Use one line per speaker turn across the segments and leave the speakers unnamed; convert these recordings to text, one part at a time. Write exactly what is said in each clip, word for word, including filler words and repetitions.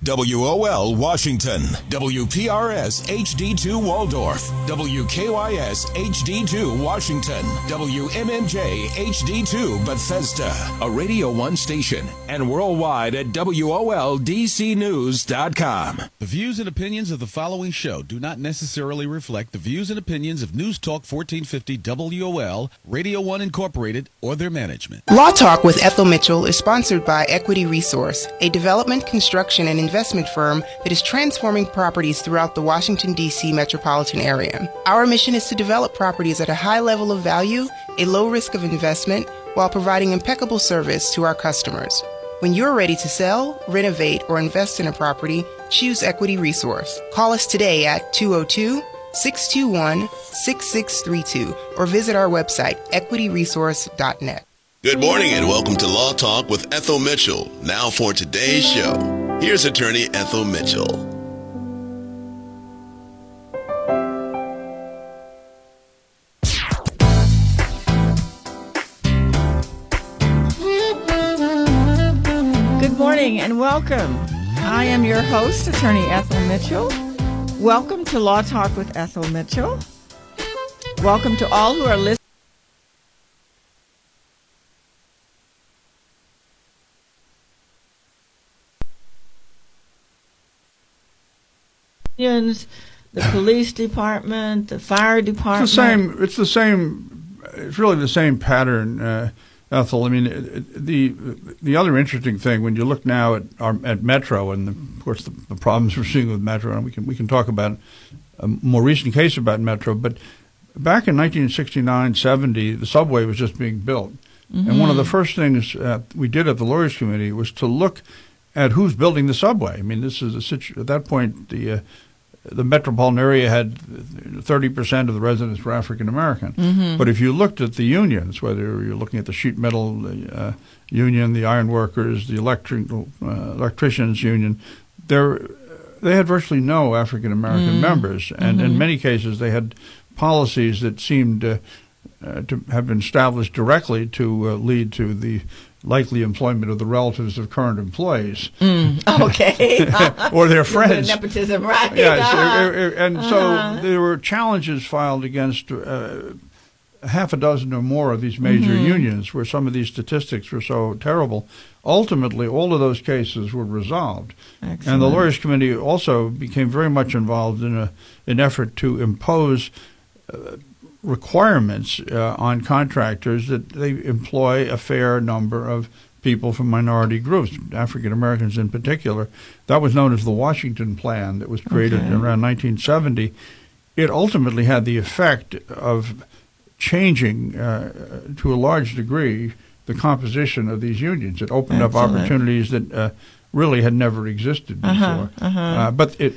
W O L Washington, W P R S H D two Waldorf, W K Y S H D two Washington, W M M J H D two Bethesda, a Radio one station, and worldwide at W O L D C news dot com.
The views and opinions of the following show do not necessarily reflect the views and opinions of News Talk fourteen fifty W O L, Radio one Incorporated, or their management.
Law Talk with Ethel Mitchell is sponsored by Equity Resource, a development, construction, and investment firm that is transforming properties throughout the Washington, D C metropolitan area. Our mission is to develop properties at a high level of value, a low risk of investment, while providing impeccable service to our customers. When you're ready to sell, renovate, or invest in a property, choose Equity Resource. Call us today at two oh two, six two one, six six three two or visit our website, equity resource dot net.
Good morning and welcome to Law Talk with Ethel Mitchell. Now for today's show. Here's attorney Ethel Mitchell.
Good morning and welcome. I am your host, attorney Ethel Mitchell. Welcome to Law Talk with Ethel Mitchell. Welcome to all who are listening. The police department, the fire department.
It's the same. It's the same. It's really the same pattern, uh, Ethel. I mean, it, the the other interesting thing when you look now at our, at Metro and the, of course the, the problems we're seeing with Metro, and we can we can talk about a more recent case about Metro, but back in nineteen sixty-nine seventy, the subway was just being built, mm-hmm. and one of the first things uh, we did at the Lawyers Committee was to look at who's building the subway. I mean, this is a situ- at that point the uh, the metropolitan area had thirty percent of the residents were African American. Mm-hmm. But if you looked at the unions, whether you're looking at the sheet metal uh, union, the iron workers, the electrical uh, electricians union, there they had virtually no African American mm-hmm. members, and mm-hmm. in many cases they had policies that seemed uh, uh, to have been established directly to uh, lead to the likely employment of the relatives of current employees.
Mm, okay.
Or their friends.
Nepotism, right.
Yes,
uh-huh.
and so
uh-huh.
there were challenges filed against uh, half a dozen or more of these major mm-hmm. unions where some of these statistics were so terrible. Ultimately, all of those cases were resolved.
Excellent.
And the Lawyers Committee also became very much involved in a, an effort to impose uh, requirements uh, on contractors that they employ a fair number of people from minority groups, African Americans in particular. That was known as the Washington Plan that was created okay. around nineteen seventy. It ultimately had the effect of changing, uh, to a large degree, the composition of these unions. It opened Excellent. up opportunities that uh, really had never existed before.
Uh-huh, uh-huh. Uh,
but it,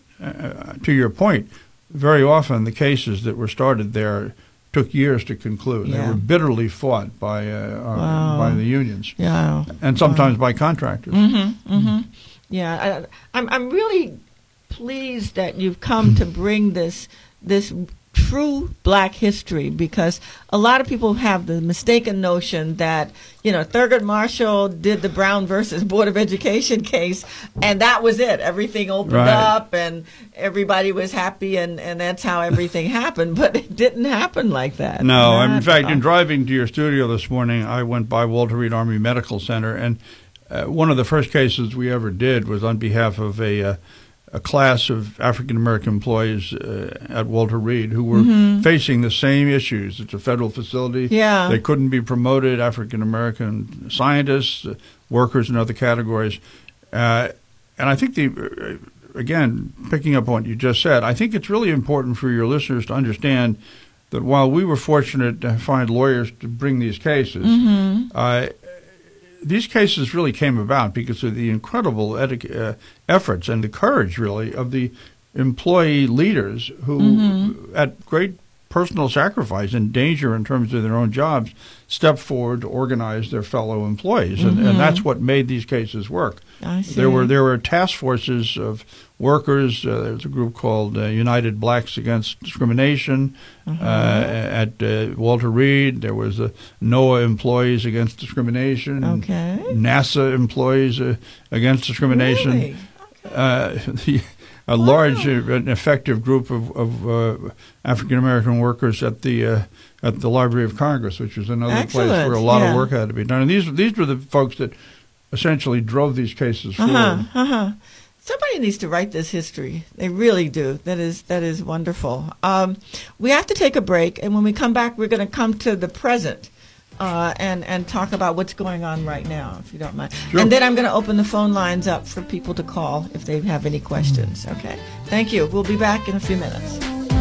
uh, to your point, very often the cases that were started there took years to conclude.
Yeah.
They were bitterly fought by uh,
wow.
uh, by the unions,
yeah.
and sometimes
wow.
by contractors.
Mm-hmm, mm-hmm. Yeah, I, I'm I'm really pleased that you've come to bring this this true Black history, because a lot of people have the mistaken notion that, you know, Thurgood Marshall did the Brown versus Board of Education case, and that was it. Everything opened
right.
up, and everybody was happy, and, and that's how everything happened. But it didn't happen like that.
No,
Not
in fact,
uh,
in driving to your studio this morning, I went by Walter Reed Army Medical Center, and uh, one of the first cases we ever did was on behalf of a uh, a class of African-American employees uh, at Walter Reed who were mm-hmm. facing the same issues. It's a federal facility.
Yeah.
They couldn't be promoted, African-American scientists, uh, workers in other categories. Uh, and I think, the uh, again, picking up on what you just said, I think it's really important for your listeners to understand that while we were fortunate to find lawyers to bring these cases, mm-hmm. uh, these cases really came about because of the incredible edi- uh, efforts and the courage, really, of the employee leaders who, mm-hmm. at great personal sacrifice and danger in terms of their own jobs, stepped forward to organize their fellow employees. Mm-hmm. And, and that's what made these cases work.
I see.
There were there were task forces of workers. Uh, there was a group called uh, United Blacks Against Discrimination uh-huh. uh, at uh, Walter Reed. There was uh, NOAA Employees Against Discrimination.
Okay.
NASA Employees uh, Against Discrimination.
Really?
uh, the, a wow. large uh, and effective group of, of uh, African American workers at the uh, at the Library of Congress, which was another
Excellent.
place where a lot
yeah.
of work had to be done. And these these were the folks that essentially drove these cases forward.
Uh-huh, uh-huh. Somebody needs to write this history. They really do. That is that is wonderful. Um, we have to take a break, and when we come back, we're going to come to the present uh, and and talk about what's going on right now, if you don't mind. Sure. And then I'm going to open the phone lines up for people to call if they have any questions. Okay. Thank you. We'll be back in a few minutes.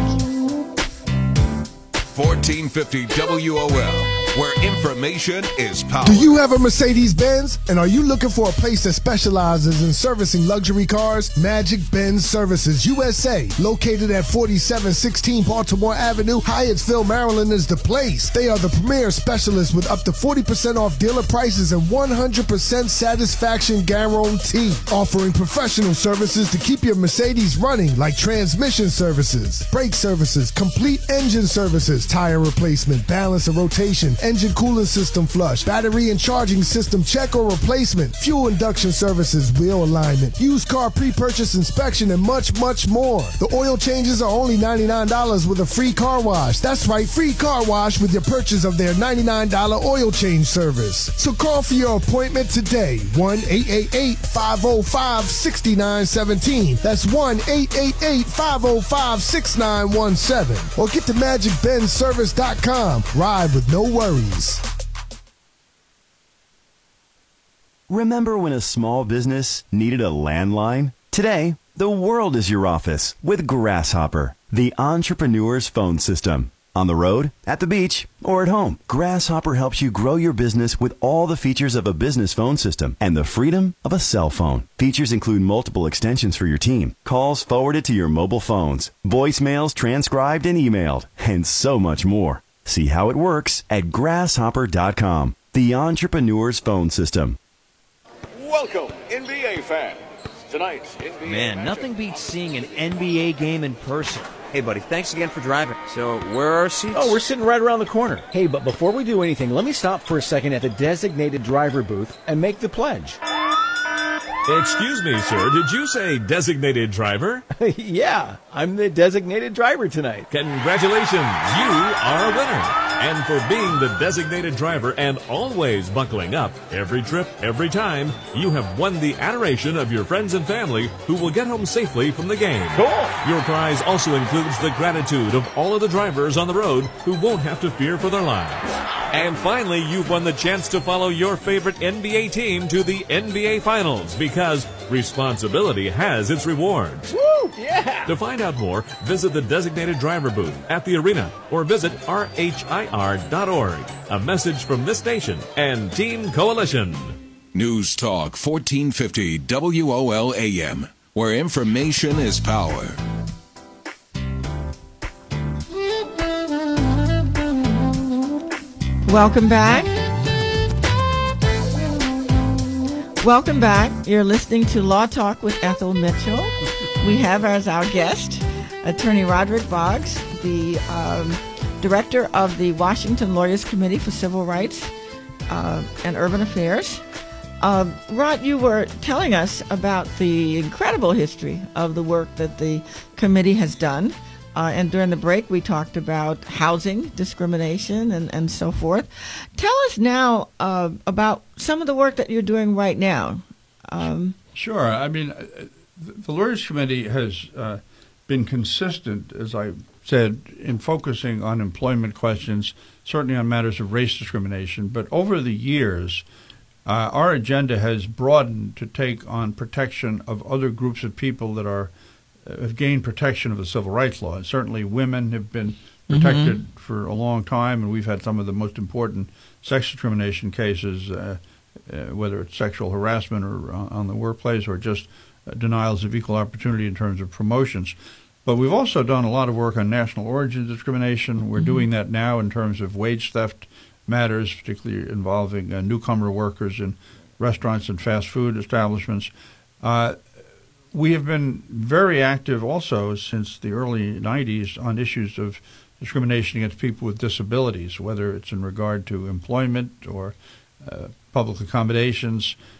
fourteen fifty W O L, where information is power.
Do you have a Mercedes-Benz? And are you looking for a place that specializes in servicing luxury cars? Magic Benz Services U S A, located at forty-seven sixteen Baltimore Avenue, Hyattsville, Maryland, is the place. They are the premier specialists with up to forty percent off dealer prices and one hundred percent satisfaction guarantee, offering professional services to keep your Mercedes running, like transmission services, brake services, complete engine services, tire replacement, balance and rotation, engine cooling system flush, battery and charging system check or replacement, fuel induction services, wheel alignment, used car pre-purchase inspection, and much, much more. The oil changes are only ninety-nine dollars with a free car wash. That's right, free car wash with your purchase of their ninety-nine dollars oil change service. So call for your appointment today, one eight eight eight, five oh five, six nine one seven. That's one eight eight eight, five oh five, six nine one seven. Or get to magic benz service dot com. Ride with no worries.
Remember when a small business needed a landline? Today, the world is your office with Grasshopper, the entrepreneur's phone system. On the road, at the beach, or at home, Grasshopper helps you grow your business with all the features of a business phone system and the freedom of a cell phone. Features include multiple extensions for your team, calls forwarded to your mobile phones, voicemails transcribed and emailed, and so much more. See how it works at grasshopper dot com, the entrepreneur's phone system.
Welcome, N B A fans. Tonight's N B A
Man,
matchup.
nothing beats seeing an N B A game in person. Hey, buddy, thanks again for driving. So, where are our seats?
Oh, we're sitting right around the corner. Hey, but before we do anything, let me stop for a second at the designated driver booth and make the pledge.
Excuse me, sir. Did you say designated driver?
Yeah, I'm the designated driver tonight.
Congratulations. You are a winner. And for being the designated driver and always buckling up every trip, every time, you have won the adoration of your friends and family who will get home safely from the game.
Cool.
Your prize also includes the gratitude of all of the drivers on the road who won't have to fear for their lives. And finally, you've won the chance to follow your favorite N B A team to the N B A Finals because responsibility has its rewards.
Woo! Yeah!
To find out more, visit the designated driver booth at the arena or visit R H I R dot org. A message from this station and Team Coalition.
News Talk fourteen fifty W O L A M, where information is power.
Welcome back. Welcome back. You're listening to Law Talk with Ethel Mitchell. We have as our guest Attorney Roderick Boggs, the um, director of the Washington Lawyers Committee for Civil Rights uh, and Urban Affairs. Uh, Rod, you were telling us about the incredible history of the work that the committee has done. Uh, and during the break, we talked about housing discrimination and, and so forth. Tell us now uh, about some of the work that you're doing right now. Um,
sure. I mean, the Lawyers Committee has uh, been consistent, as I said, in focusing on employment questions, certainly on matters of race discrimination. But over the years, uh, our agenda has broadened to take on protection of other groups of people that are have gained protection of the civil rights law. And certainly women have been protected mm-hmm. for a long time, and we've had some of the most important sex discrimination cases, uh, uh, whether it's sexual harassment or uh, on the workplace or just uh, denials of equal opportunity in terms of promotions. But we've also done a lot of work on national origin discrimination. We're mm-hmm. doing that now in terms of wage theft matters, particularly involving uh, newcomer workers in restaurants and fast food establishments. Uh, We have been very active also since the early nineties on issues of discrimination against people with disabilities, whether it's in regard to employment or uh, public accommodations.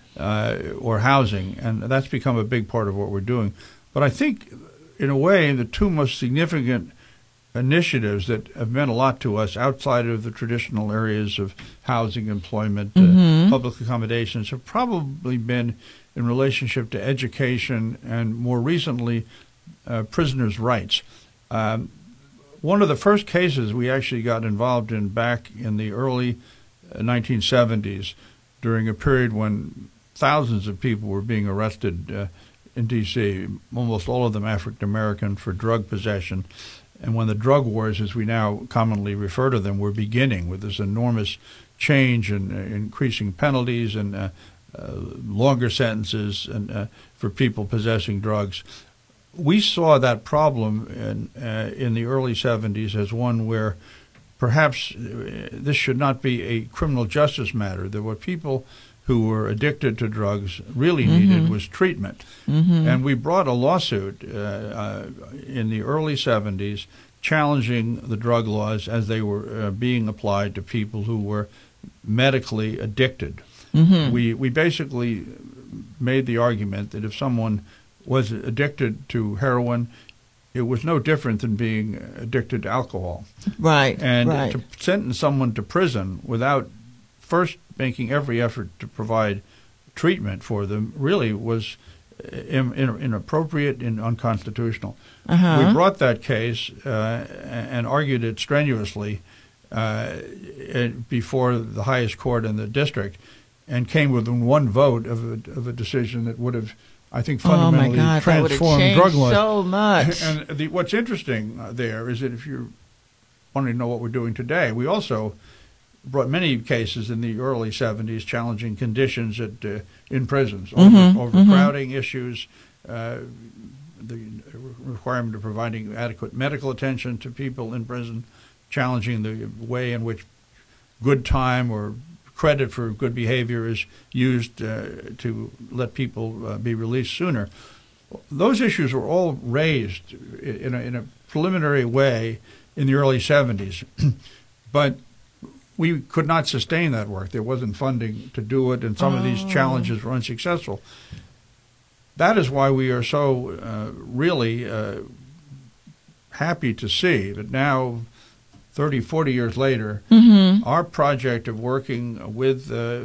uh, or housing, and that's become a big part of what we're doing. But I think, in a way, the two most significant initiatives that have meant a lot to us outside of the traditional areas of housing, employment,
Mm-hmm.
uh, public accommodations have probably been in relationship to education and, more recently, uh, prisoners' rights. Um, one of the first cases we actually got involved in back in the early uh, nineteen seventies, during a period when thousands of people were being arrested uh, in D C, almost all of them African American, for drug possession. And when the drug wars, as we now commonly refer to them, were beginning with this enormous change in uh, increasing penalties and uh, uh, longer sentences and uh, for people possessing drugs, we saw that problem in, uh, in the early seventies as one where perhaps uh, this should not be a criminal justice matter. There were people who were addicted to drugs really
Mm-hmm.
needed was treatment.
Mm-hmm.
And we brought a lawsuit uh, uh, in the early seventies challenging the drug laws as they were uh, being applied to people who were medically addicted.
Mm-hmm.
We we basically made the argument that if someone was addicted to heroin, it was no different than being addicted to alcohol.
Right,
And
right.
to sentence someone to prison without first making every effort to provide treatment for them really was in, in, inappropriate and unconstitutional.
Uh-huh.
We brought that case uh, and argued it strenuously uh, before the highest court in the district, and came within one vote of a, of a decision that would have, I think, fundamentally
oh my God,
transformed
that would have
drug
changed
laws.
so much.
And the, what's interesting uh, there is that if you're wanting to know what we're doing today, we also brought many cases in the early seventies challenging conditions at uh, in prisons,
Mm-hmm,
over, overcrowding issues, uh, the requirement of providing adequate medical attention to people in prison, challenging the way in which good time or credit for good behavior is used uh, to let people uh, be released sooner. Those issues were all raised in a, in a preliminary way in the early seventies, but we could not sustain that work. There wasn't funding to do it, and some oh. of these challenges were unsuccessful. That is why we are so uh, really uh, happy to see that now, thirty, forty years later,
mm-hmm.
our project of working with uh,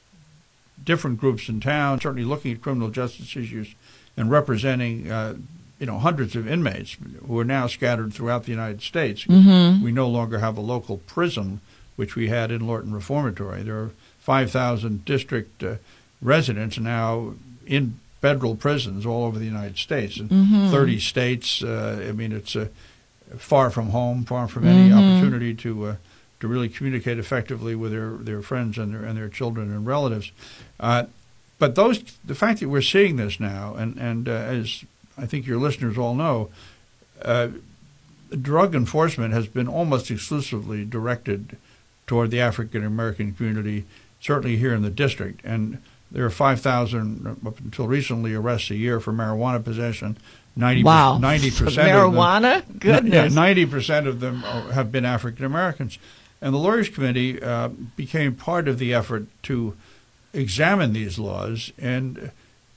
different groups in town, certainly looking at criminal justice issues and representing uh, you know, hundreds of inmates who are now scattered throughout the United States.
Mm-hmm.
We no longer have a local prison, which we had in Lorton Reformatory. There are five thousand district uh, residents now in federal prisons all over the United States, in
mm-hmm.
thirty states. Uh, I mean, it's uh, far from home, far from any
mm-hmm.
opportunity to uh, to really communicate effectively with their, their friends and their and their children and relatives. Uh, but those, the fact that we're seeing this now, and and uh, as I think your listeners all know, uh, drug enforcement has been almost exclusively directed toward the African American community, certainly here in the district. And there are five thousand, up until recently, arrests a year for marijuana possession. ninety
wow.
ninety percent
marijuana?
Of them,
Goodness.
Yeah, ninety percent of them are, have been African Americans. And the Lawyers Committee uh, became part of the effort to examine these laws. And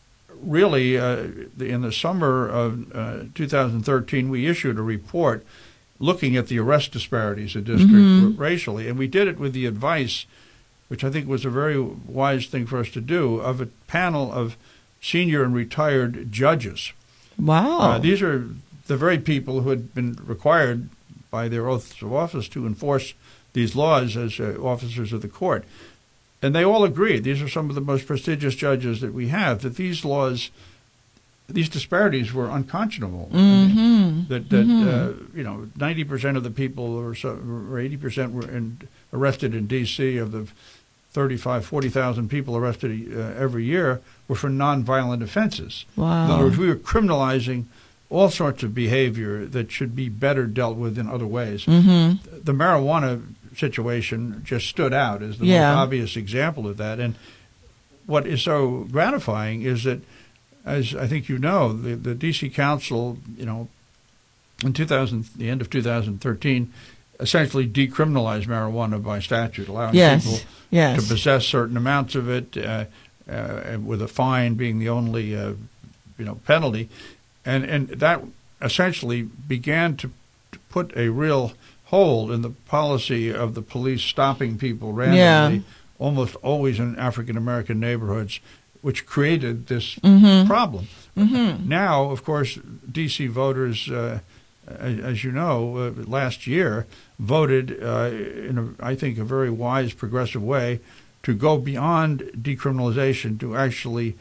really, uh, in the summer of uh, two thousand thirteen, we issued a report looking at the arrest disparities in district
mm-hmm.
racially. And we did it with the advice, which I think was a very wise thing for us to do, of a panel of senior and retired judges.
Wow.
Uh, these are the very people who had been required by their oaths of office to enforce these laws as uh, officers of the court. And they all agreed, these are some of the most prestigious judges that we have, that these laws, these disparities were unconscionable.
Mm-hmm.
I mean, that, that
mm-hmm.
uh, you know, ninety percent of the people, or, so, or eighty percent were in, arrested in D C of the thirty-five, forty thousand people arrested uh, every year were for nonviolent offenses.
Wow.
In other words, we were criminalizing all sorts of behavior that should be better dealt with in other ways.
Mm-hmm.
The marijuana situation just stood out as the
yeah.
most obvious example of that. And what is so gratifying is that, as I think you know, the, the D C Council, you know, in two thousand, the end of two thousand thirteen, essentially decriminalized marijuana by statute, allowing
yes.
people
yes.
to possess certain amounts of it. Uh, uh, with a fine being the only uh, you know penalty, and and that essentially began to, to put a real hold in the policy of the police stopping people randomly,
Yeah.
almost always in African American neighborhoods, which created this
Mhm.
problem.
Mhm.
Now, of course, D C voters, uh, as, as you know, uh, last year voted uh, in, a, I think, a very wise, progressive way to go beyond decriminalization to actually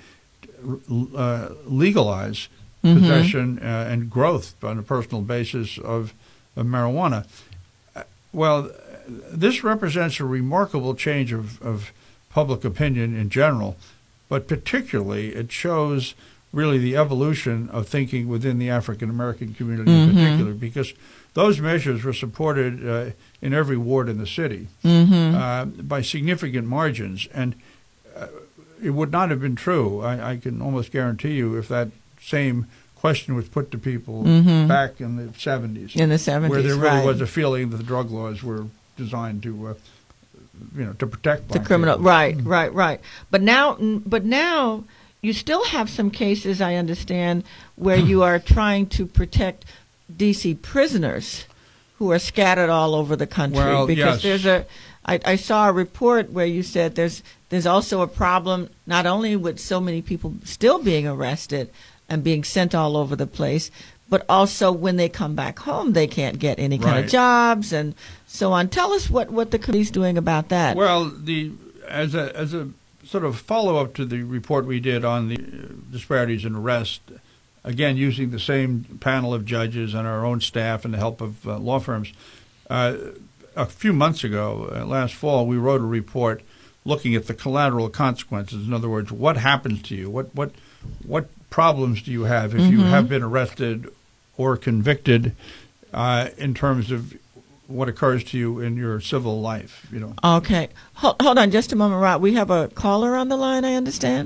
uh, legalize
Mhm.
possession uh, and growth on a personal basis of, of marijuana. Uh, Well, this represents a remarkable change of, of public opinion in general, but particularly it shows really the evolution of thinking within the African American community
Mhm.
in particular, because those measures were supported uh, in every ward in the city
Mhm.
uh, by significant margins, and uh, it would not have been true. I, I can almost guarantee you, if that same question was put to people
Mhm.
back in the seventies,
In the seventies,
where there really
right.
was a feeling that the drug laws were designed to, uh, you know, to protect
The
black
criminal,
people.
right, right, right. But now, but now you still have some cases, I understand, where you are trying to protect D C prisoners who are scattered all over the country.
Well,
because
yes.
there's a, I, I saw a report where you said there's there's also a problem not only with so many people still being arrested and being sent all over the place, but also when they come back home, they can't get any kind
Right.
of jobs and so on. Tell us what, what the committee's doing about that.
Well, the as a as a sort of follow up to the report we did on the uh, disparities in arrest, again using the same panel of judges and our own staff and the help of uh, law firms. Uh, a few months ago, uh, last fall, we wrote a report looking at the collateral consequences. In other words, what happens to you? What what what problems do you have if you
Mhm.
have been arrested or convicted uh, in terms of what occurs to you in your civil life? You know.
Okay. Hold, hold on just a moment, Rod. We have a caller on the line, I understand.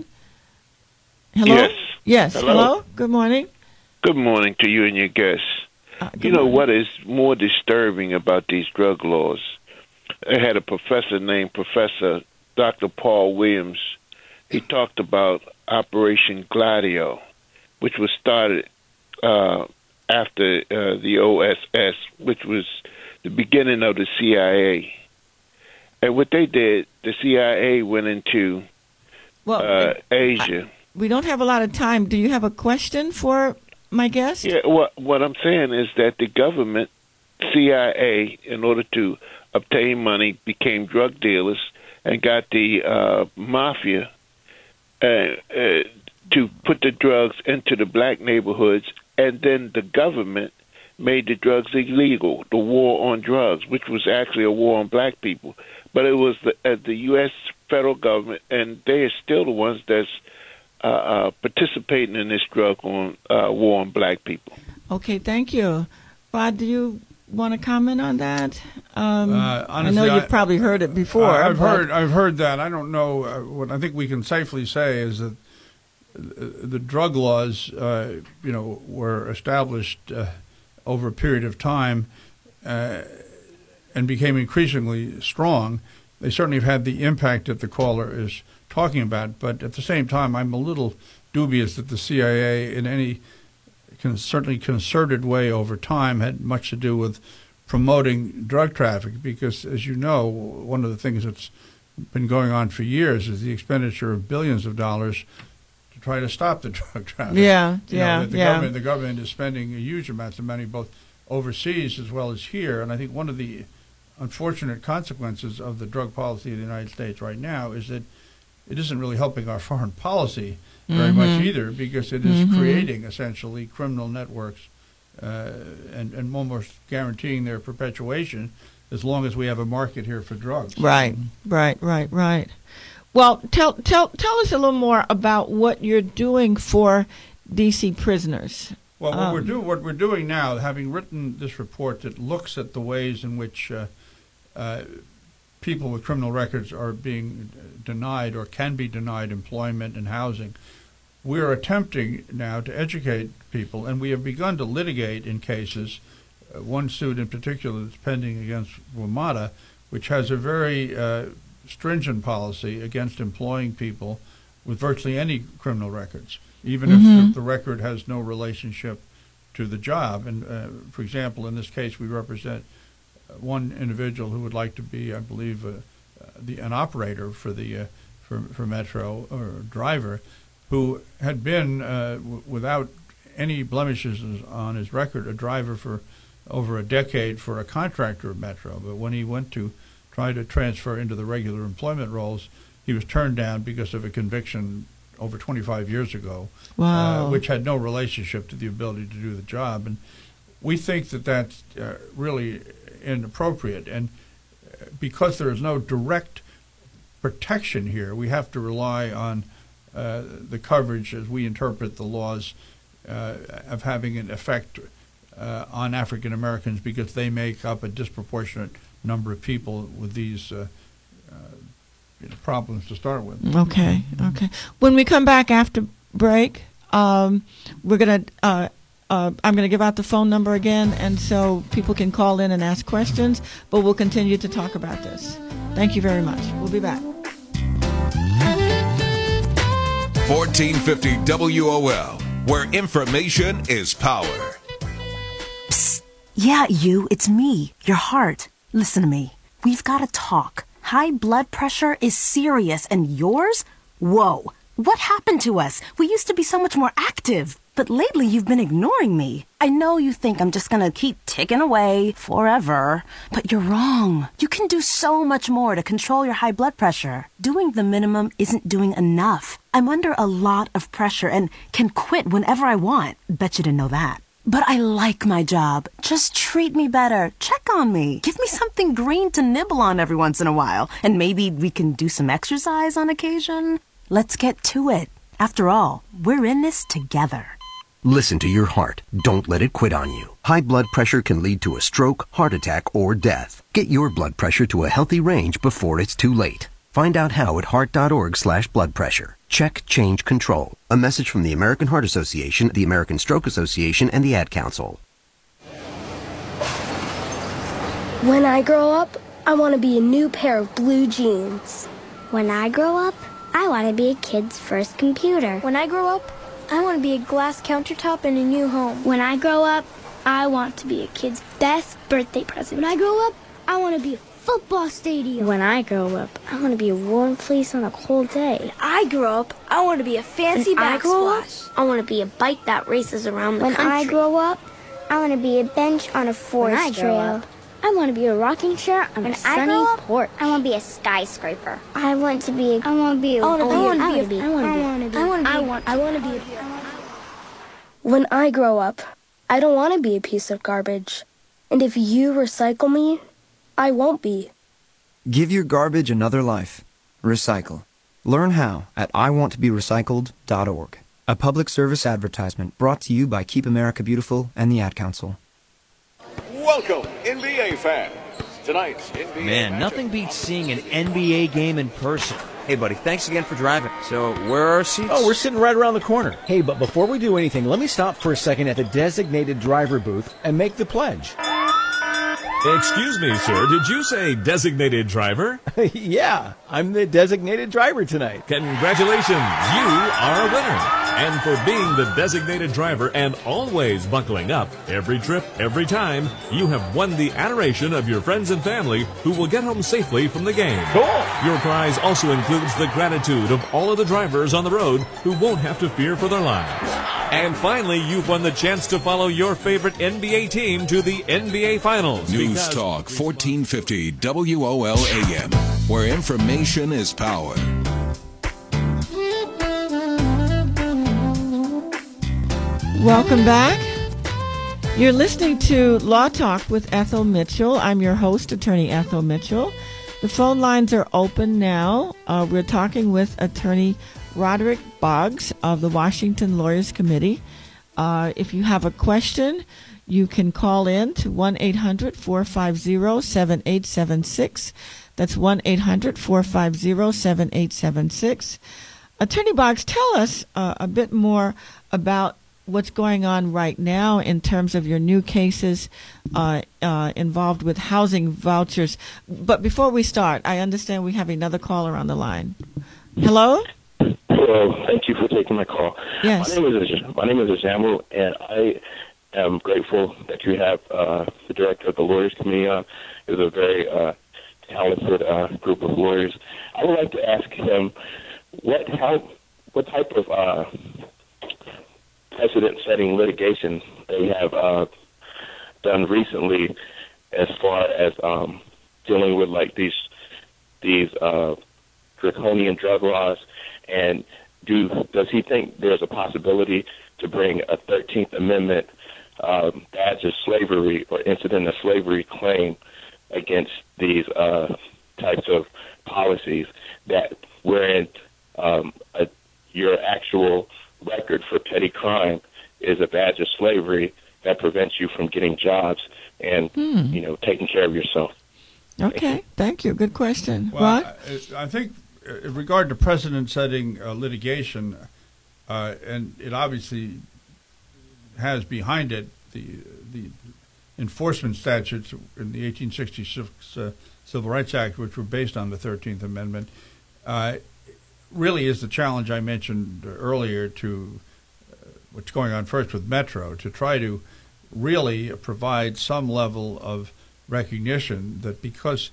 Hello?
Yes.
Yes.
Hello.
Hello? Good morning.
Good morning to you and your guests.
Uh, good
You know
morning.
what is more disturbing about these drug laws? I had a professor named Professor Doctor Paul Williams. He talked about Operation Gladio, which was started uh, after uh, the O S S, which was the beginning of the C I A. And what they did, the C I A went into
Well,
uh, Asia.
we don't have a lot of time. Do you have a question for my guest?
Yeah, what what I'm saying is that the government, C I A, in order to obtain money, became drug dealers and got the uh, mafia uh, uh, to put the drugs into the black neighborhoods, and then the government made the drugs illegal. The war on drugs, which was actually a war on black people, but it was the uh, the U S federal government, and they are still the ones that's uh, uh, participating in this drug on uh, war on black people.
Okay, thank you. Rod, do you want to comment on that? Um,
Uh,
I
honestly,
know you've
I-
probably heard it before.
I- I've
but-
heard. I've heard that. I don't know. Uh, what I think we can safely say is that uh, the drug laws, uh, you know, were established uh, over a period of time uh, and became increasingly strong. They certainly have had the impact that the caller is talking about. But at the same time, I'm a little dubious that the C I A, in any con- certainly concerted way over time, had much to do with promoting drug traffic, because, as you know, one of the things that's been going on for years is the expenditure of billions of dollars to try to stop the drug traffic.
Yeah,
You
yeah,
know, that the
yeah.
government, the government is spending huge amounts of money both overseas as well as here, and I think one of the unfortunate consequences of the drug policy of the United States right now is that it isn't really helping our foreign policy very much
Mhm.
either, because it is
Mhm.
creating essentially criminal networks uh, and, and almost guaranteeing their perpetuation as long as we have a market here for drugs.
Right, right, right, right. Well, tell tell tell us a little more about what you're doing for D C prisoners.
Well, what
Um,
we're do what we're doing now, having written this report that looks at the ways in which uh, uh, people with criminal records are being denied or can be denied employment and housing, we are attempting now to educate people, and we have begun to litigate in cases. Uh, one suit in particular that's pending against WMATA, which has a very uh, stringent policy against employing people with virtually any criminal records, even
Mm-hmm.
if the, the record has no relationship to the job. And uh, for example, in this case, we represent one individual who would like to be, I believe, uh, uh, the an operator for the uh, for for Metro, or a driver, who had been uh, w- without any blemishes on his record, a driver for over a decade for a contractor of Metro. But when he went to try to transfer into the regular employment roles, he was turned down because of a conviction over twenty-five years ago,
Wow.
uh, which had no relationship to the ability to do the job. And we think that that's uh, really inappropriate. And because there is no direct protection here, we have to rely on uh, the coverage, as we interpret the laws, uh, of having an effect uh, on African Americans, because they make up a disproportionate number of people with these uh, uh, you know, problems to start with.
Okay, okay. When we come back after break, um, we're gonna. Uh, uh, I'm gonna give out the phone number again, and so people can call in and ask questions. But we'll continue to talk about this. Thank you very much. We'll be back.
fourteen fifty W O L, where information is power.
Psst. Yeah, you. It's me, your heart. Listen to me. We've got to talk. High blood pressure is serious, and yours? Whoa. What happened to us? We used to be so much more active. But lately you've been ignoring me. I know you think I'm just gonna keep ticking away forever, but you're wrong. You can do so much more to control your high blood pressure. Doing the minimum isn't doing enough. I'm under a lot of pressure and can quit whenever I want. Bet you didn't know that. But I like my job. Just treat me better. Check on me. Give me something green to nibble on every once in a while. And maybe we can do some exercise on occasion. Let's get to it. After all, we're in this together.
Listen to your heart. Don't let it quit on you. High blood pressure can lead to a stroke, heart attack, or death. Get your blood pressure to a healthy range before it's too late. Find out how at heart.org slash blood pressure. Check, change, control. A message from the American Heart Association, the American Stroke Association, and the Ad Council.
When I grow up, I want to be a new pair of blue jeans.
When I grow up, I want to be a kid's first computer.
When I grow up, I want to be a glass countertop in a new home.
When I grow up, I want to be a kid's best birthday present.
When I grow up, I want to be a football stadium.
When I grow up, I want to be a warm fleece on a cold day.
When I grow up, I want to be a fancy
when I grow up,
backsplash.
I want to be a bike that races around the
when
country.
When I grow up, I want to be a bench on a forest
when I
trail.
Grow up, I want to be a rocking chair on
when
a sunny
I grow up,
porch. I want to be a skyscraper.
I want to be a,
I want to be a,
I want to be,
I want
I
to
want
be,
to be,
I want to be,
I want to be,
I want,
I want to be. When I grow up, I don't want to be a piece of garbage. And if you recycle me, I won't be.
Give your garbage another life. Recycle. Learn how at I want to be recycled dot org. A public service advertisement brought to you by Keep America Beautiful and the Ad Council.
Welcome, N B A fans. Tonight's N B A
Man,
matchup.
nothing beats seeing an N B A game in person. Hey, buddy, thanks again for driving. So, where are our seats?
Oh, we're sitting right around the corner. Hey, but before we do anything, let me stop for a second at the designated driver booth and make the pledge.
Excuse me, sir. Did you say designated driver?
Yeah, I'm the designated driver tonight.
Congratulations. You are a winner. And for being the designated driver and always buckling up every trip, every time, you have won the adoration of your friends and family who will get home safely from the game.
Cool.
Your prize also includes the gratitude of all of the drivers on the road who won't have to fear for their lives. And finally, you've won the chance to follow your favorite N B A team to the N B A Finals.
News Talk fourteen fifty W O L A M, where information is power.
Welcome back. You're listening to Law Talk with Ethel Mitchell. I'm your host, Attorney Ethel Mitchell. The phone lines are open now. Uh, we're talking with Attorney Roderick Boggs of the Washington Lawyers Committee. Uh, if you have a question, you can call in to one eight hundred four five zero seven eight seven six. That's one eight hundred four five zero seven eight seven six. Attorney Boggs, tell us uh, a bit more about what's going on right now in terms of your new cases uh, uh, involved with housing vouchers. But before we start, I understand we have another caller on the line. Hello?
Hello? Hello. Thank you for taking my call.
Yes.
My name is my name is Azamu, and I am grateful that you have uh, the director of the Lawyers Committee on. It's a very uh, talented uh, group of lawyers. I would like to ask him what how what type of uh, precedent-setting litigation they have uh, done recently, as far as um, dealing with like these these uh, draconian drug laws, and do does he think there's a possibility to bring a thirteenth Amendment um, badge of slavery or incident of slavery claim against these uh, types of policies that wherein um, a, your actual record for petty crime is a badge of slavery that prevents you from getting jobs and
Hmm.
you know taking care of yourself?
Okay, thank you. Good question.
Well,
Rod?
I, I think uh, in regard to precedent-setting uh, litigation, uh, and it obviously has behind it the the enforcement statutes in the eighteen sixty-six uh, Civil Rights Act, which were based on the thirteenth Amendment, uh, really is the challenge I mentioned earlier to uh, what's going on first with Metro, to try to really provide some level of recognition that because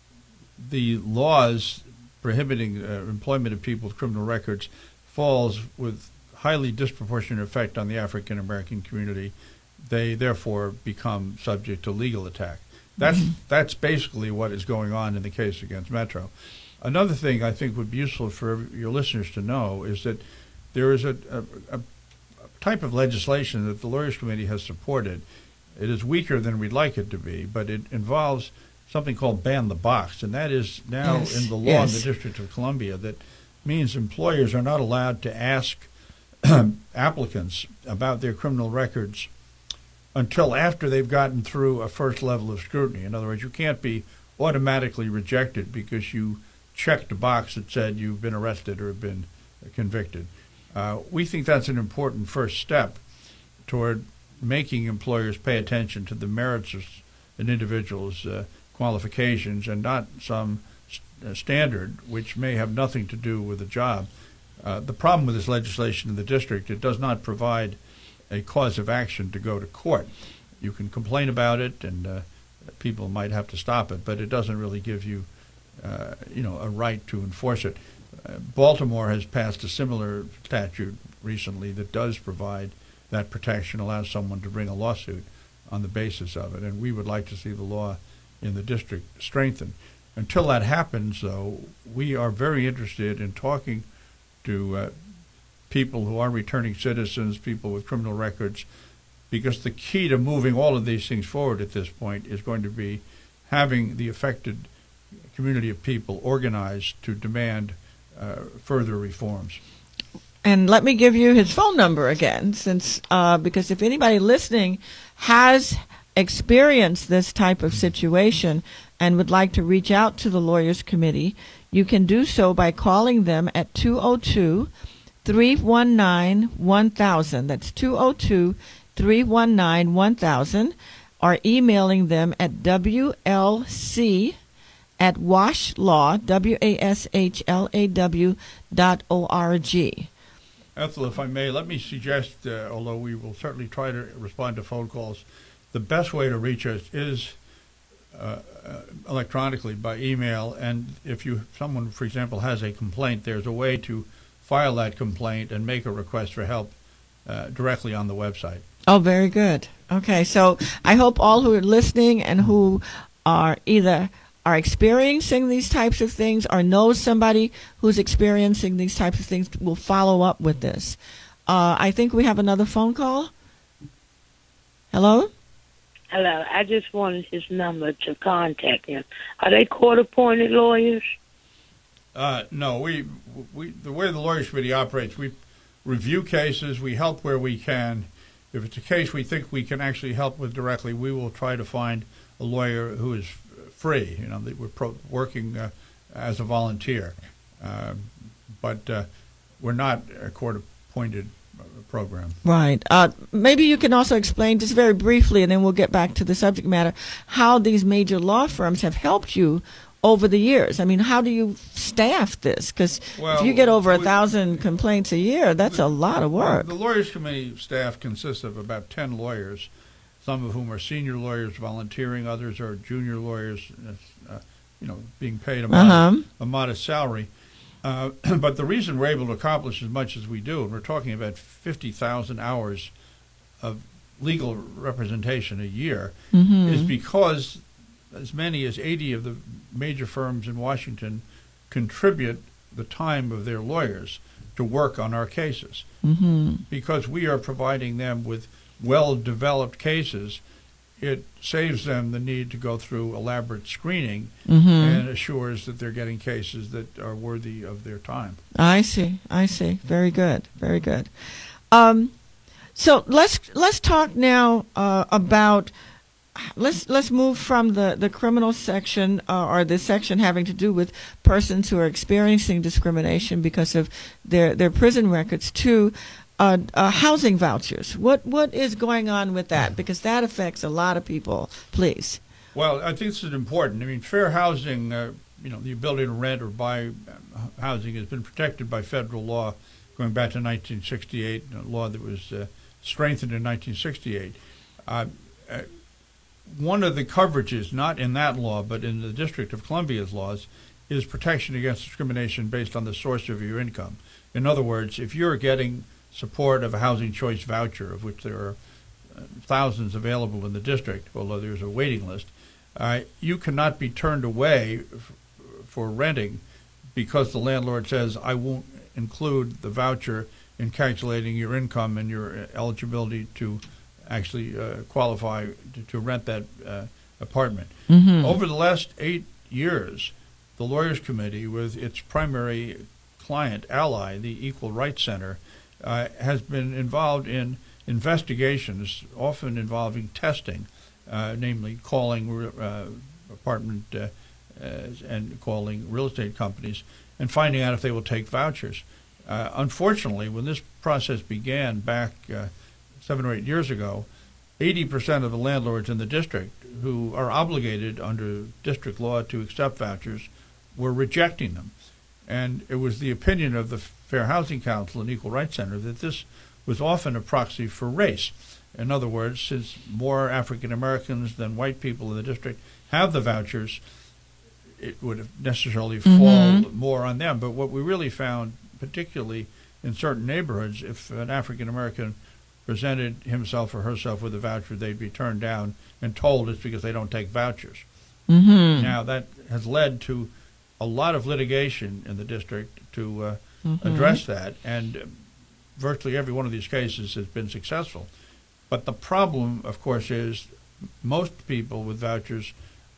the laws prohibiting uh, employment of people with criminal records falls with highly disproportionate effect on the African American community, they therefore become subject to legal attack. That's mm-hmm. that's basically what is going on in the case against Metro. Another thing I think would be useful for your listeners to know is that there is a, a, a type of legislation that the Lawyers Committee has supported. It is weaker than we'd like it to be, but it involves something called ban the box, and that is now
Yes,
in the law
yes.
in the District of Columbia. That means employers are not allowed to ask applicants about their criminal records until after they've gotten through a first level of scrutiny. In other words, you can't be automatically rejected because you checked a box that said you've been arrested or been convicted. Uh, we think that's an important first step toward making employers pay attention to the merits of an individual's uh, qualifications and not some st- uh, standard which may have nothing to do with the job. Uh, the problem with this legislation in the district, it does not provide a cause of action to go to court. You can complain about it, and uh, people might have to stop it, but it doesn't really give you, uh, you know, a right to enforce it. Uh, Baltimore has passed a similar statute recently that does provide that protection, allows someone to bring a lawsuit on the basis of it, and we would like to see the law in the district strengthened. Until that happens, though, we are very interested in talking to uh, people who are returning citizens, people with criminal records, because the key to moving all of these things forward at this point is going to be having the affected community of people organized to demand uh, further reforms.
And let me give you his phone number again, since uh, because if anybody listening has experienced this type of situation and would like to reach out to the Lawyers Committee, you can do so by calling them at two oh two, three one nine, one thousand. That's two oh two, three one nine, one thousand, or emailing them at W L C at washlaw, W A S H L A W dot O R G.
Ethel, if I may, let me suggest, uh, although we will certainly try to respond to phone calls, the best way to reach us is uh, uh, electronically by email. And if you, someone, for example, has a complaint, there's a way to file that complaint and make a request for help uh, directly on the website.
Oh, very good. Okay, so I hope all who are listening and who are either are experiencing these types of things or know somebody who's experiencing these types of things will follow up with this. Uh, I think we have another phone call. Hello?
Hello. I just wanted his number to contact him. Are they court-appointed lawyers?
Uh, no, we we the way the Lawyers Committee operates, we review cases, we help where we can. If it's a case we think we can actually help with directly, we will try to find a lawyer who is free. You know, that we're pro- working uh, as a volunteer, uh, but uh, we're not a court-appointed program.
Right. Uh, maybe you can also explain just very briefly, and then we'll get back to the subject matter, how these major law firms have helped you over the years? I mean, how do you staff this? Because
well,
if you get over a
we,
thousand complaints a year, that's
the,
a lot of work.
The Lawyers Committee staff consists of about ten lawyers, some of whom are senior lawyers volunteering, others are junior lawyers, uh, you know, being paid a modest,
uh-huh.
a modest salary. Uh, but the reason we're able to accomplish as much as we do, and we're talking about fifty thousand hours of legal representation a year,
mm-hmm.
is because as many as eighty of the major firms in Washington contribute the time of their lawyers to work on our cases.
Mm-hmm.
Because we are providing them with well-developed cases, it saves them the need to go through elaborate screening
mm-hmm.
and assures that they're getting cases that are worthy of their time.
I see. I see. Very good. Very good. Um, so let's let's talk now uh, about let's let's move from the, the criminal section uh, or the section having to do with persons who are experiencing discrimination because of their their prison records to Uh, uh, housing vouchers. What what is going on with that? Because that affects a lot of people. Please.
Well, I think this is important. I mean, fair housing, uh, you know, the ability to rent or buy housing has been protected by federal law going back to nineteen sixty-eight, a law that was uh, strengthened in nineteen sixty-eight. Uh, uh, one of the coverages, not in that law, but in the District of Columbia's laws, is protection against discrimination based on the source of your income. In other words, if you're getting support of a housing choice voucher, of which there are uh, thousands available in the district, although there's a waiting list, uh, you cannot be turned away f- for renting because the landlord says, I won't include the voucher in calculating your income and your eligibility to actually uh, qualify to, to rent that uh, apartment.
Mm-hmm.
Over the last eight years, the Lawyers Committee, with its primary client ally, the Equal Rights Center, Uh, has been involved in investigations, often involving testing, uh, namely calling uh, apartment uh, uh, and calling real estate companies and finding out if they will take vouchers. Uh, unfortunately, when this process began back uh, seven or eight years ago, eighty percent of the landlords in the district who are obligated under district law to accept vouchers were rejecting them. And it was the opinion of the Fair Housing Council and Equal Rights Center that this was often a proxy for race. In other words, since more African Americans than white people in the district have the vouchers, it would necessarily fall
mm-hmm.
more on them. But what we really found, particularly in certain neighborhoods, if an African American presented himself or herself with a voucher, they'd be turned down and told it's because they don't take vouchers.
Mm-hmm.
Now, that has led to a lot of litigation in the district to uh, mm-hmm. address that, and virtually every one of these cases has been successful. But the problem, of course, is most people with vouchers,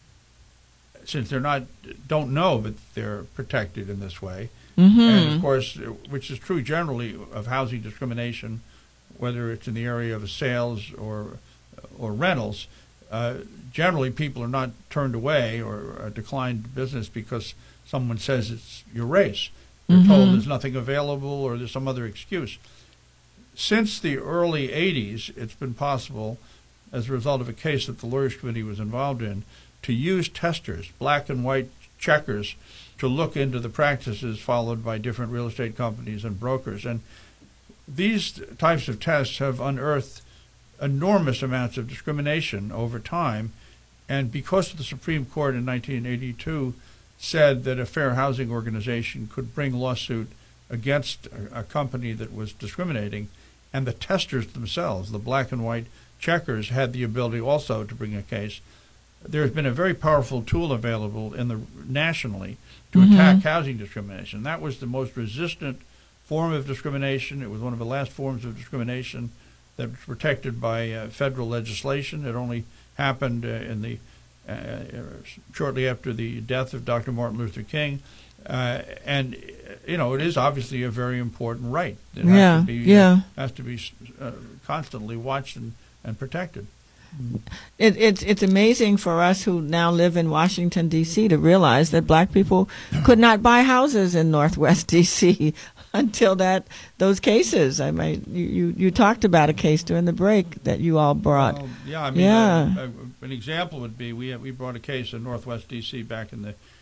since they're not, don't know that they're protected in this way,
mm-hmm.
and of course, which is true generally of housing discrimination, whether it's in the area of sales or or rentals. Uh, generally, people are not turned away or uh, declined business because someone says it's your race. They're
mm-hmm.
told there's nothing available or there's some other excuse. Since the early eighties, it's been possible, as a result of a case that the Lawyers Committee was involved in, to use testers, black and white checkers, to look into the practices followed by different real estate companies and brokers. And these types of tests have unearthed enormous amounts of discrimination over time, and because the Supreme Court in nineteen eighty-two said that a fair housing organization could bring lawsuit against a, a company that was discriminating, and the testers themselves, the black and white checkers, had the ability also to bring a case, there's been a very powerful tool available in the nationally to
mm-hmm.
attack housing discrimination. That was the most resistant form of discrimination. It was one of the last forms of discrimination that was protected by uh, federal legislation. It only happened uh, in the uh, shortly after the death of Doctor Martin Luther King, uh, and you know it is obviously a very important right. It
yeah,
has to be,
yeah,
uh, has to be uh, constantly watched and, and protected.
It, it's it's amazing for us who now live in Washington, D C to realize that black people could not buy houses in Northwest D C until that those cases. I mean, you, you, you talked about a case during the break that you all brought.
Well, yeah, I mean,
yeah.
uh, uh, an example would be we we brought a case in Northwest D C back in the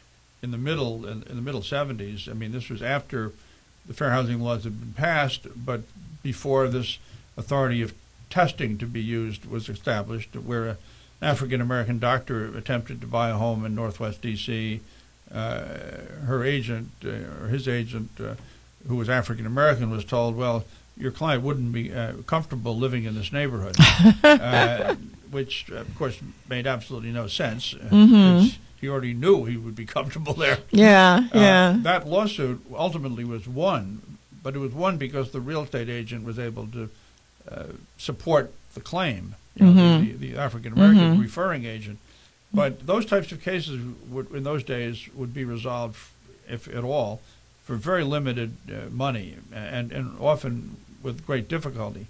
in the middle in, in the middle seventies. I mean, this was after the fair housing laws had been passed, but before this authority of testing to be used was established, where an African American doctor attempted to buy a home in Northwest D C. Uh, her agent uh, or his agent, uh, who was African American, was told, "Well, your client wouldn't be uh, comfortable living in this neighborhood," uh, which, of course, made absolutely no sense.
Mm-hmm.
He already knew he would be comfortable there.
Yeah,
uh,
yeah.
That lawsuit ultimately was won, but it was won because the real estate agent was able to uh, support the claim, you know,
mm-hmm.
the, the, the African American
mm-hmm.
referring agent. But those types of cases would, in those days, would be resolved, if at all, for very limited uh, money, and, and often with great difficulty.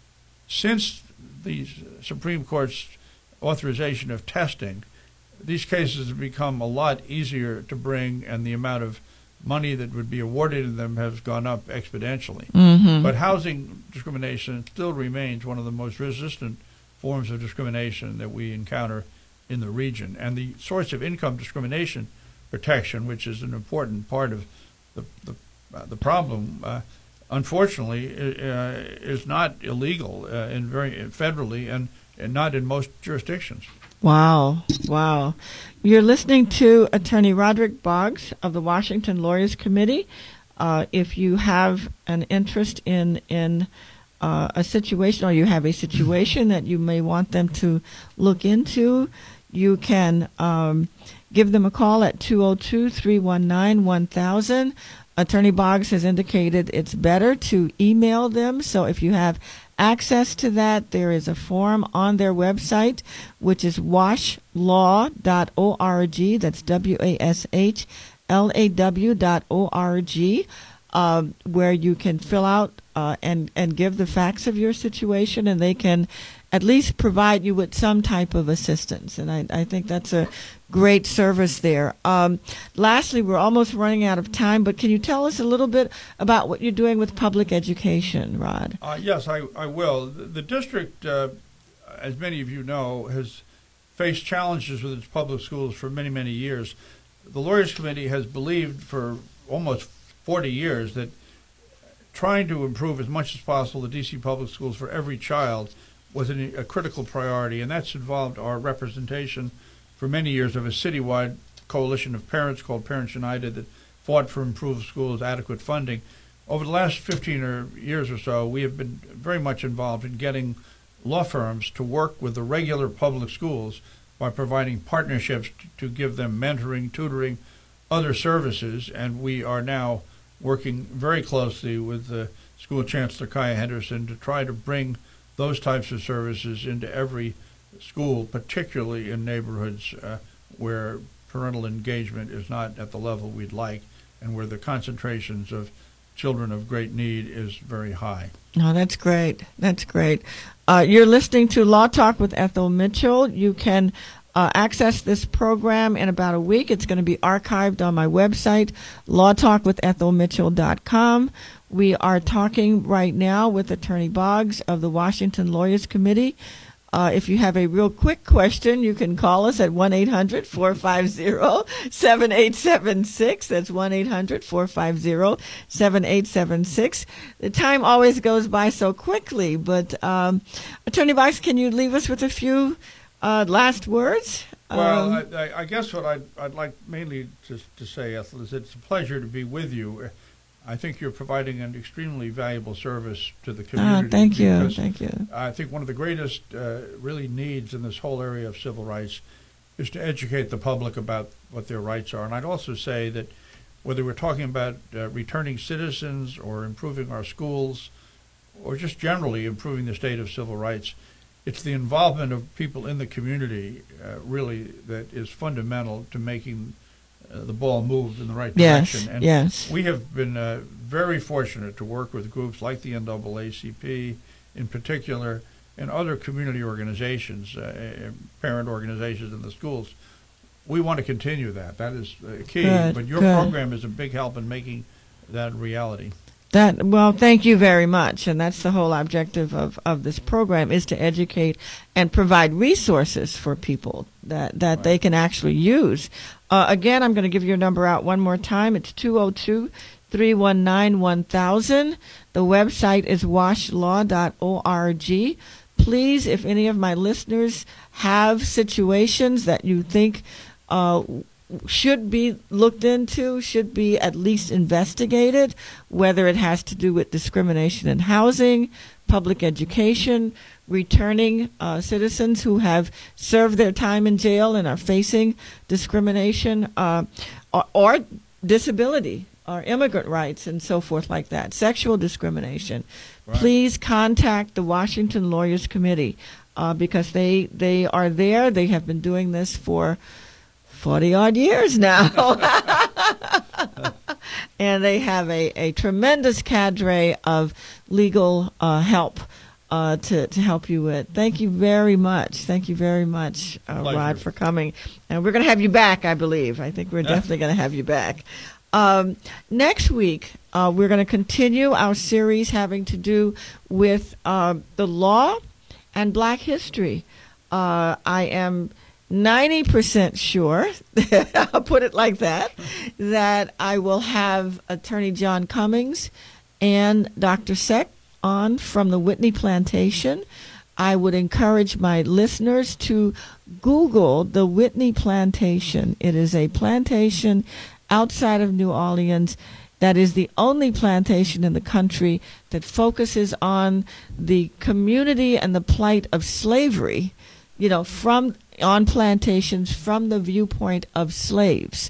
Since the Supreme Court's authorization of testing, these cases have become a lot easier to bring, and the amount of money that would be awarded in them has gone up exponentially.
Mm-hmm.
But housing discrimination still remains one of the most resistant forms of discrimination that we encounter in the region. And the source of income discrimination protection, which is an important part of the the, uh, the problem, uh, unfortunately, uh, is not illegal uh, in very federally and, and not in most jurisdictions.
Wow, wow. You're listening to Attorney Roderick Boggs of the Washington Lawyers Committee. Uh, if you have an interest in in uh, a situation, or you have a situation that you may want them to look into, you can um, give them a call at two oh two, three one nine, one thousand. Attorney Boggs has indicated it's better to email them, so if you have access to that, there is a form on their website, which is wash law dot org. That's W A S H L A W dot O R G, uh, where you can fill out uh, and, and give the facts of your situation, and they can at least provide you with some type of assistance. And I, I think that's a great service there. Um, lastly, we're almost running out of time, but can you tell us a little bit about what you're doing with public education, Rod?
Uh, yes, I, I will. The, the district, uh, as many of you know, has faced challenges with its public schools for many, many years. The Lawyers Committee has believed for almost forty years that trying to improve as much as possible the D C public schools for every child was an, a critical priority, and that's involved our representation for many years of a citywide coalition of parents called Parents United that fought for improved schools, adequate funding. Over the last fifteen or years or so, we have been very much involved in getting law firms to work with the regular public schools by providing partnerships to, to give them mentoring, tutoring, other services, and we are now working very closely with the School Chancellor Kaya Henderson to try to bring those types of services into every school, particularly in neighborhoods uh, where parental engagement is not at the level we'd like and where the concentrations of children of great need is very high.
Oh, that's great. That's great. Uh, you're listening to Law Talk with Ethel Mitchell. You can uh, access this program in about a week. It's going to be archived on my website, law talk with ethel mitchell dot com. We are talking right now with Attorney Boggs of the Washington Lawyers Committee. Uh, if you have a real quick question, you can call us at one eight hundred, four five zero, seven eight seven six. That's one eight hundred, four five zero, seven eight seven six. The time always goes by so quickly, but um, Attorney Boggs, can you leave us with a few uh, last words?
Well,
Um,
I, I guess what I'd, I'd like mainly to, to say, Ethel, is it's a pleasure to be with you. I think you're providing an extremely valuable service to the community.
Ah, thank you,
because
thank you.
I think one of the greatest uh, really needs in this whole area of civil rights is to educate the public about what their rights are. And I'd also say that whether we're talking about uh, returning citizens or improving our schools or just generally improving the state of civil rights, it's the involvement of people in the community uh, really that is fundamental to making uh, the ball move in the right
Yes,
direction. And
yes.
we have been uh, very fortunate to work with groups like the N double A C P in particular and other community organizations, uh, parent organizations in the schools. We want to continue that. That is uh, key.
Good,
but your
good.
program is a big help in making that reality.
That well, thank you very much, and that's the whole objective of, of this program, is to educate and provide resources for people that, that right. they can actually use. Uh, again, I'm going to give your number out one more time. It's two oh two, three one nine, one thousand. The website is wash law dot org. Please, if any of my listeners have situations that you think uh, should be looked into, should be at least investigated, whether it has to do with discrimination in housing, public education, returning uh, citizens who have served their time in jail and are facing discrimination, uh, or, or disability, or immigrant rights and so forth like that, sexual discrimination, right. Please contact the Washington Lawyers Committee uh, because they, they are there. They have been doing this for forty odd years now. And they have a, a tremendous cadre of legal uh, help uh, to, to help you with. Thank you very much. Thank you very much, uh, Rod, for coming. And we're going to have you back, I believe. I think we're yeah. definitely going to have you back. Um, next week, uh, we're going to continue our series having to do with uh, the law and Black history. Uh, I am ninety percent sure, I'll put it like that, that I will have Attorney John Cummings and Doctor Seck on from the Whitney Plantation. I would encourage my listeners to Google the Whitney Plantation. It is a plantation outside of New Orleans that is the only plantation in the country that focuses on the community and the plight of slavery, you know, from on plantations from the viewpoint of slaves.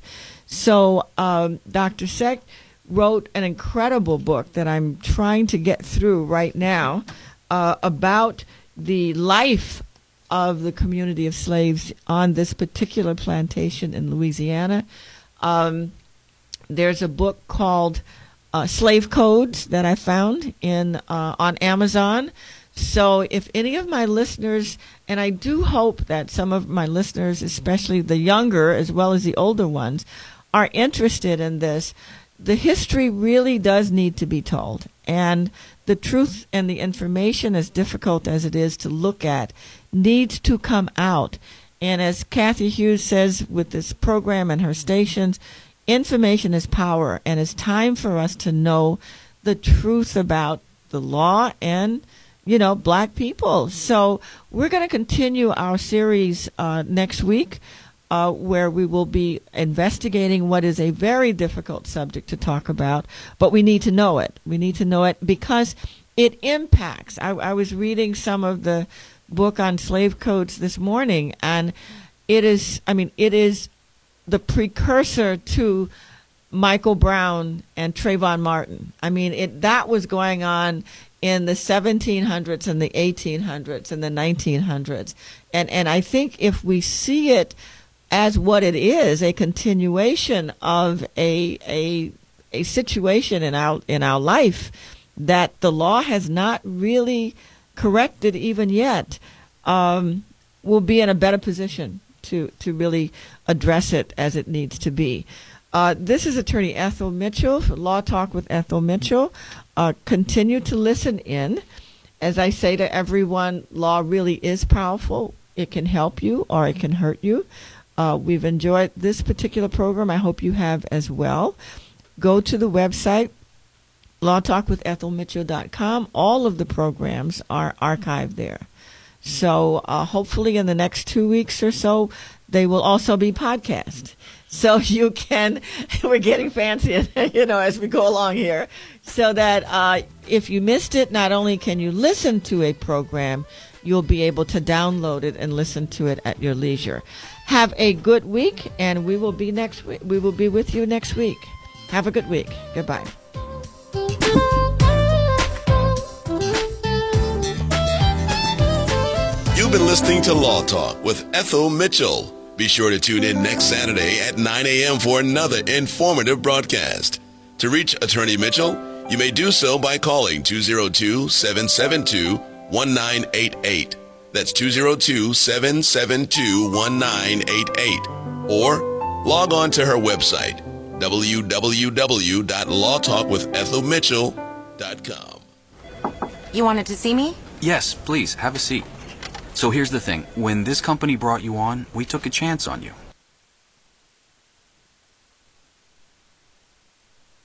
So um, Doctor Seck wrote an incredible book that I'm trying to get through right now uh, about the life of the community of slaves on this particular plantation in Louisiana. Um, there's a book called uh, Slave Codes that I found in uh, on Amazon. So if any of my listeners, and I do hope that some of my listeners, especially the younger as well as the older ones, are interested in this, the history really does need to be told. And the truth and the information, as difficult as it is to look at, needs to come out. And as Kathy Hughes says with this program and her stations, information is power, and it's time for us to know the truth about the law and, you know, Black people. So we're going to continue our series uh, next week uh, where we will be investigating what is a very difficult subject to talk about, but we need to know it. We need to know it because it impacts. I, I was reading some of the book on slave codes this morning, and it is, I mean, it is the precursor to Michael Brown and Trayvon Martin. I mean, it that was going on in the seventeen hundreds and the eighteen hundreds and the nineteen hundreds. And and I think if we see it as what it is, a continuation of a a a situation in our in our life that the law has not really corrected even yet, um, we'll be in a better position to, to really address it as it needs to be. Uh, this is Attorney Ethel Mitchell for Law Talk with Ethel Mitchell. Uh, continue to listen in. As I say to everyone, law really is powerful. It can help you or it can hurt you. Uh, we've enjoyed this particular program. I hope you have as well. Go to the website, law talk with ethel mitchell dot com. All of the programs are archived there. So uh, hopefully in the next two weeks or so, they will also be podcast. So you can, we're getting fancy, you know, as we go along here, so that uh, if you missed it, not only can you listen to a program, you'll be able to download it and listen to it at your leisure. Have a good week, and we will be next week. We will be with you next week. Have a good week. Goodbye.
You've been listening to Law Talk with Ethel Mitchell. Be sure to tune in next Saturday at nine a.m. for another informative broadcast. To reach Attorney Mitchell, you may do so by calling two oh two, seven seven two, one nine eight eight. That's two oh two, seven seven two, one nine eight eight. Or log on to her website, w w w dot law talk with ethel mitchell dot com.
You wanted to see me?
Yes, please, have a seat. So here's the thing. When this company brought you on, we took a chance on you.